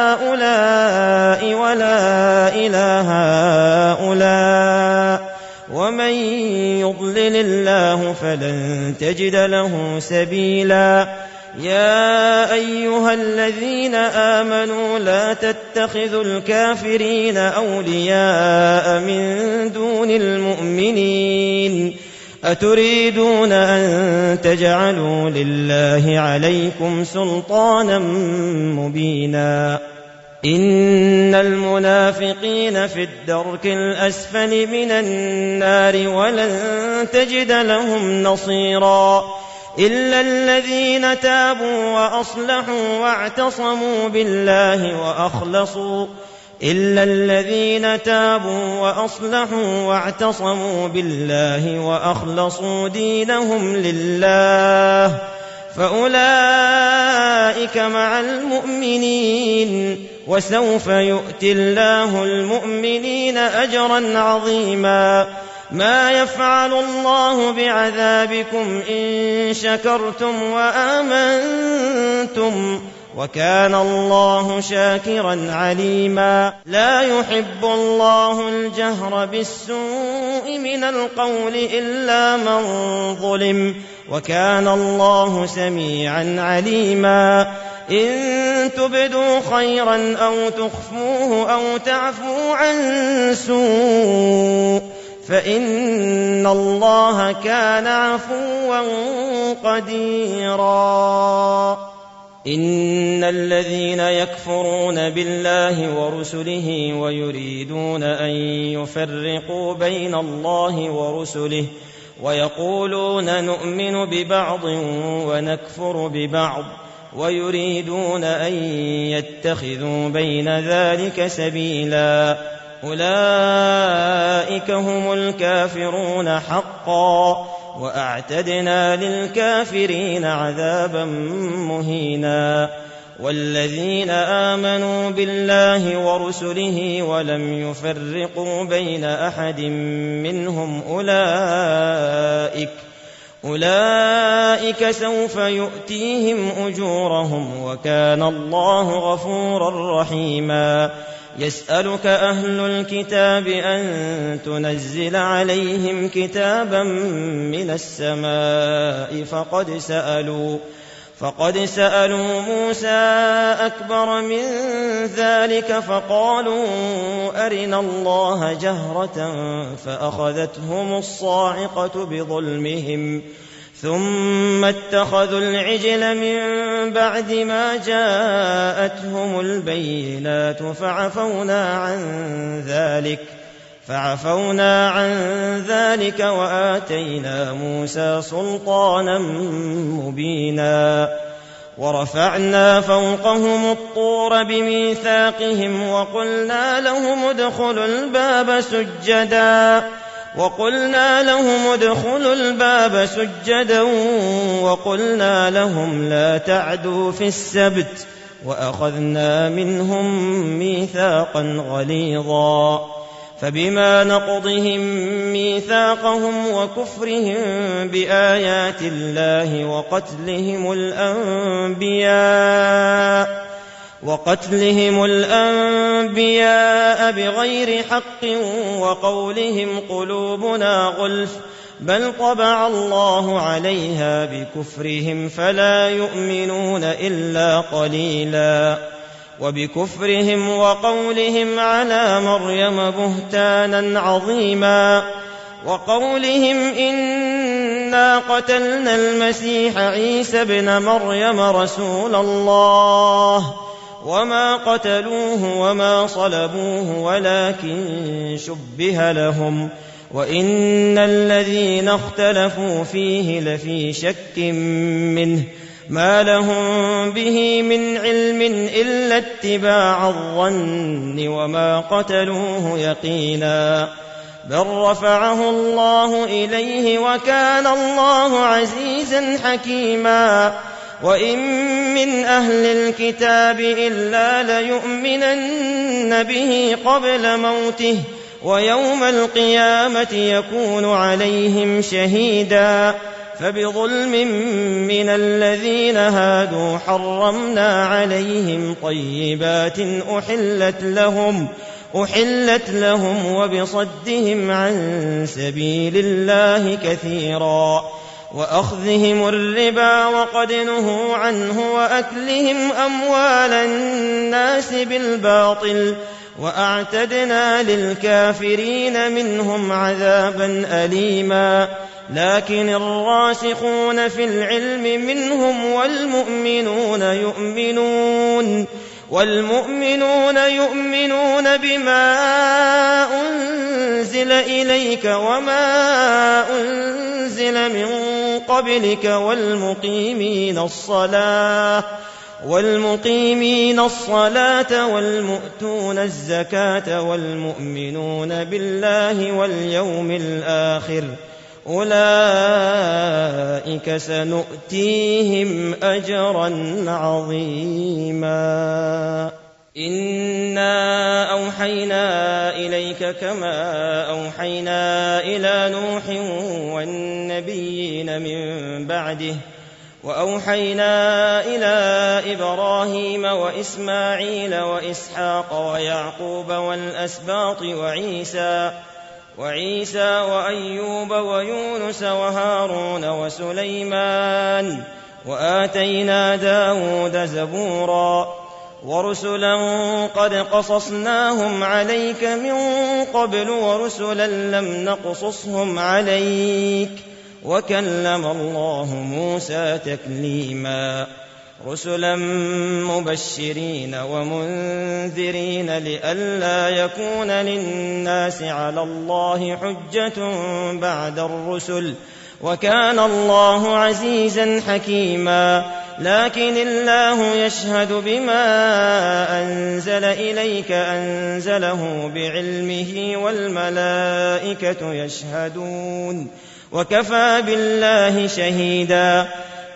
هؤلاء ولا إله هؤلاء ومن يضلل الله فلن تجد له سبيلا. يا أيها الذين آمنوا لا تتخذوا الكافرين أولياء من دون المؤمنين أتريدون أن تجعلوا لله عليكم سلطانا مبينا. إن المنافقين في الدرك الأسفل من النار ولن تجد لهم نصيرا إلا الذين تابوا وأصلحوا واعتصموا بالله وأخلصوا إلا الذين تابوا وأصلحوا واعتصموا بالله وأخلصوا دينهم لله فأولئك مع المؤمنين وسوف يؤتي الله المؤمنين أجرا عظيما. ما يفعل الله بعذابكم إن شكرتم وآمنتم وكان الله شاكرا عليما. لا يحب الله الجهر بالسوء من القول إلا من ظلم وكان الله سميعا عليما. إن تبدوا خيرا أو تخفوه أو تعفوا عن سوء فإن الله كان عفوا قديرا. إن الذين يكفرون بالله ورسله ويريدون أن يفرقوا بين الله ورسله ويقولون نؤمن ببعض ونكفر ببعض ويريدون أن يتخذوا بين ذلك سبيلا أولئك هم الكافرون حقا وأعتدنا للكافرين عذابا مهينا. والذين آمنوا بالله ورسله ولم يفرقوا بين أحد منهم أولئك أولئك سوف يؤتيهم أجورهم وكان الله غفورا رحيما. يسألك أهل الكتاب أن تنزل عليهم كتابا من السماء فقد سألوا فقد سألوا موسى أكبر من ذلك فقالوا أرنا الله جهرة فأخذتهم الصاعقة بظلمهم ثم اتخذوا العجل من بعد ما جاءتهم البينات فعفونا عن ذلك فعفونا عن ذلك وآتينا موسى سلطانا مبينا. ورفعنا فوقهم الطور بميثاقهم وقلنا لهم ادخلوا الباب سجدا وقلنا لهم ادخلوا الباب سجدا وقلنا لهم لا تعدوا في السبت وأخذنا منهم ميثاقا غليظا. فبما نقضهم ميثاقهم وكفرهم بآيات الله وقتلهم الأنبياء وقتلهم الأنبياء بغير حق وقولهم قلوبنا غلف بل طبع الله عليها بكفرهم فلا يؤمنون إلا قليلا. وبكفرهم وقولهم على مريم بهتانا عظيما وقولهم إنا قتلنا المسيح عيسى ابن مريم رسول الله وما قتلوه وما صلبوه ولكن شبه لهم وإن الذين اختلفوا فيه لفي شك منه ما لهم به من علم إلا اتباع الظن وما قتلوه يقينا بل رفعه الله إليه وكان الله عزيزا حكيما. وإن من أهل الكتاب إلا ليؤمنن به قبل موته ويوم القيامة يكون عليهم شهيدا. فبظلم من الذين هادوا حرمنا عليهم طيبات أحلت لهم أحلت لهم وبصدهم عن سبيل الله كثيرا وأخذهم الربا وقد نهوا عنه وأكلهم أموال الناس بالباطل وأعتدنا للكافرين منهم عذابا أليما لكن الراسخون في العلم منهم والمؤمنون يؤمنون والمؤمنون يؤمنون بما أنزل إليك وما أنزل من قبلك والمقيمين الصلاة والمقيمين الصلاة والمؤتون الزكاة والمؤمنون بالله واليوم الآخر أولئك سنؤتيهم أجرا عظيما إنا أوحينا إليك كما أوحينا إلى نوح والنبيين من بعده وأوحينا إلى إبراهيم وإسماعيل وإسحاق ويعقوب والأسباط وعيسى وعيسى وأيوب ويونس وهارون وسليمان وآتينا داود زبورا ورسلا قد قصصناهم عليك من قبل ورسلا لم نقصصهم عليك وكلم الله موسى تكليما رسلا مبشرين ومنذرين لئلا يكون للناس على الله حجة بعد الرسل وكان الله عزيزا حكيما لكن الله يشهد بما أنزل إليك أنزله بعلمه والملائكة يشهدون وكفى بالله شهيدا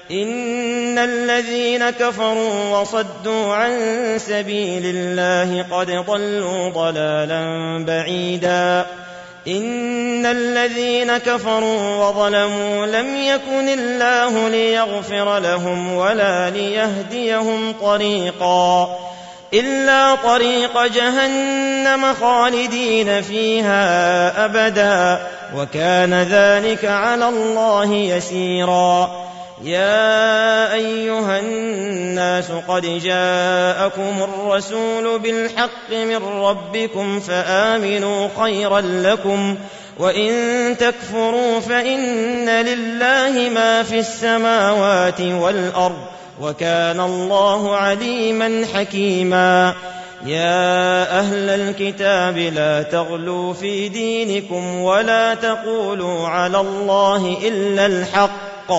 إن الذين كفروا وصدوا عن سبيل الله قد ضلوا ضلالا بعيدا إن الذين كفروا وظلموا لم يكن الله ليغفر لهم ولا ليهديهم طريقا إلا طريق جهنم خالدين فيها أبدا وكان ذلك على الله يسيرا يا أيها الناس قد جاءكم الرسول بالحق من ربكم فآمنوا خيرا لكم وإن تكفروا فإن لله ما في السماوات والأرض وكان الله عليما حكيما يا أهل الكتاب لا تغلوا في دينكم ولا تقولوا على الله إلا الحق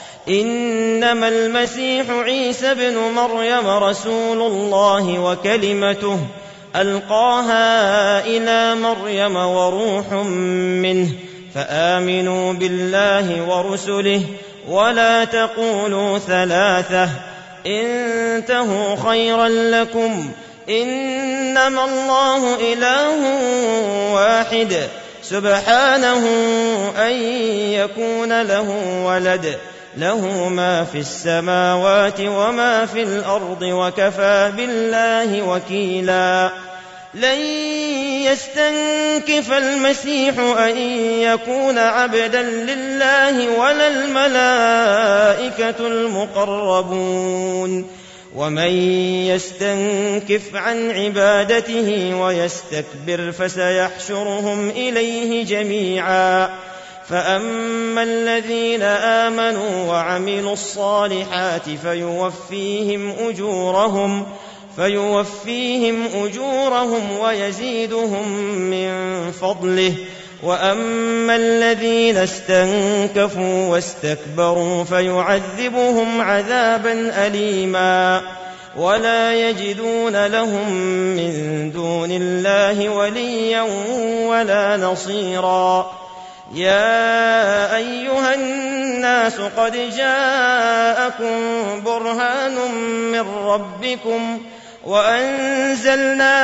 إنما المسيح عيسى بن مريم رسول الله وكلمته ألقاها إلى مريم وروح منه فآمنوا بالله ورسله ولا تقولوا ثلاثة انتهوا خيرا لكم إنما الله إله واحد سبحانه أن يكون له ولد له ما في السماوات وما في الأرض وكفى بالله وكيلا لن يستنكف المسيح أن يكون عبدا لله ولا الملائكة المقربون ومن يستنكف عن عبادته ويستكبر فسيحشرهم إليه جميعا فأما الذين آمنوا وعملوا الصالحات فيوفيهم أجورهم فيوفيهم أجورهم ويزيدهم من فضله وأما الذين استنكفوا واستكبروا فيعذبهم عذابا أليما ولا يجدون لهم من دون الله وليا ولا نصيرا يا أيها الناس قد جاءكم برهان من ربكم وأنزلنا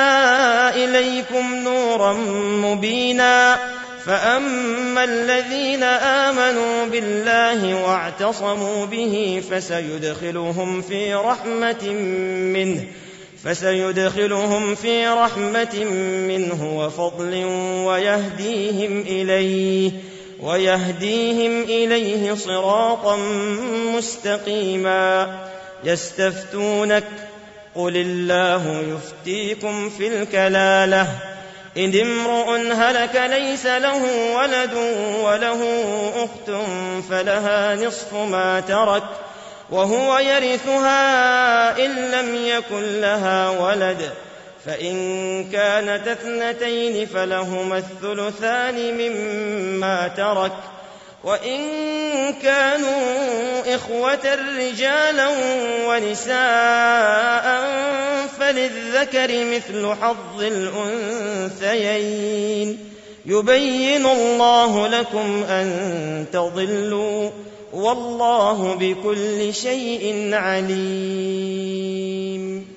إليكم نورا مبينا فأما الذين آمنوا بالله واعتصموا به فسيدخلهم في رحمة منه فسيدخلهم في رحمة منه وفضل ويهديهم إليه ويهديهم إليه صراطا مستقيما. يستفتونك قل الله يفتيكم في الكلالة إن امرؤ هلك ليس له ولد وله أخت فلها نصف ما ترك وهو يرثها إن لم يكن لها ولد، فإن كانت اثنتين فلهما الثلثان مما ترك، وإن كانوا إخوة رجالا ونساء فللذكر مثل حظ الأنثيين. يبين الله لكم أن تضلوا والله بكل شيء عليم.